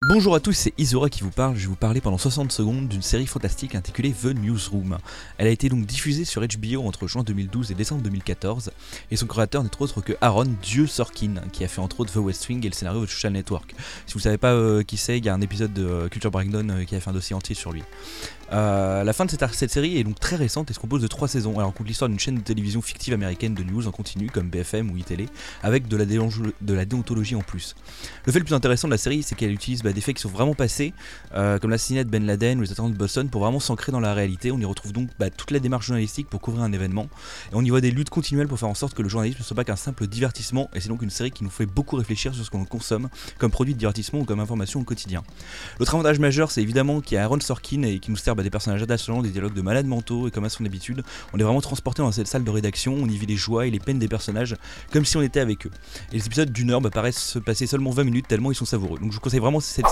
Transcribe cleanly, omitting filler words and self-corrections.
Bonjour à tous, c'est Isora qui vous parle. Je vais vous parler pendant 60 secondes d'une série fantastique intitulée The Newsroom. Elle a été donc diffusée sur HBO entre juin 2012 et décembre 2014, et son créateur n'est autre que Aaron Dieu Sorkin, qui a fait entre autres The West Wing et le scénario de Social Network. Si vous ne savez pas qui c'est, il y a un épisode de Culture Breakdown qui a fait un dossier entier sur lui. La fin de cette série est donc très récente et se compose de 3 saisons. Elle raconte l'histoire d'une chaîne de télévision fictive américaine de news en continu comme BFM ou iTélé, avec de la déontologie en plus. Le fait le plus intéressant de la série, c'est qu'elle utilise des faits qui sont vraiment passés, comme l'assassinat de Ben Laden ou les attentats de Boston, pour vraiment s'ancrer dans la réalité. On y retrouve donc toute la démarche journalistique pour couvrir un événement, et on y voit des luttes continuelles pour faire en sorte que le journalisme ne soit pas qu'un simple divertissement, et c'est donc une série qui nous fait beaucoup réfléchir sur ce qu'on consomme comme produit de divertissement ou comme information au quotidien. L'autre avantage majeur, c'est évidemment qu'il y a Aaron Sorkin et qui nous sert des personnages attachants, des dialogues de malades mentaux, et comme à son habitude, on est vraiment transporté dans cette salle de rédaction, on y vit les joies et les peines des personnages comme si on était avec eux. Et les épisodes d'une heure paraissent se passer seulement 20 minutes tellement ils sont savoureux. Donc je vous conseille vraiment cette